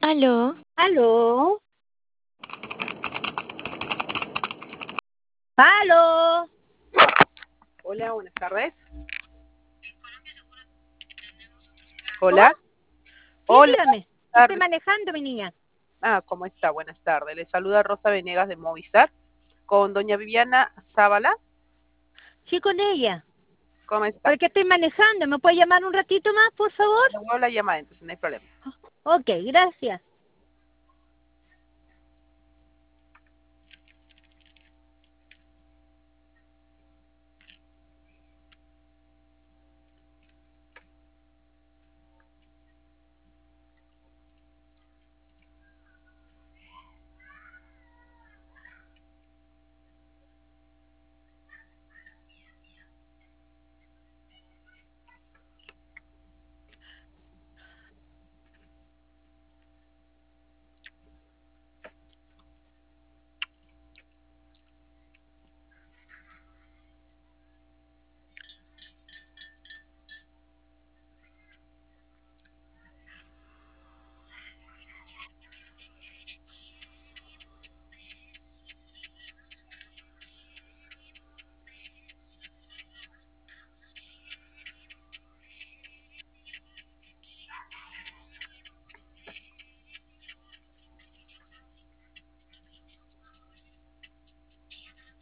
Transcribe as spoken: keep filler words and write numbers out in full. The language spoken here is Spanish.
Aló. ¿Aló? ¿Aló? Hola, buenas tardes. ¿Cómo? Hola. Sí, Hola, dígame. buenas Yo estoy tardes. manejando, mi niña. Ah, ¿cómo está? Buenas tardes. Le saluda Rosa Venegas de Movistar con doña Viviana Zábala. Sí, con ella. ¿Cómo está? Porque estoy manejando. ¿Me puede llamar un ratito más, por favor? Le vuelvo la llamada, entonces no hay problema. Ok, gracias.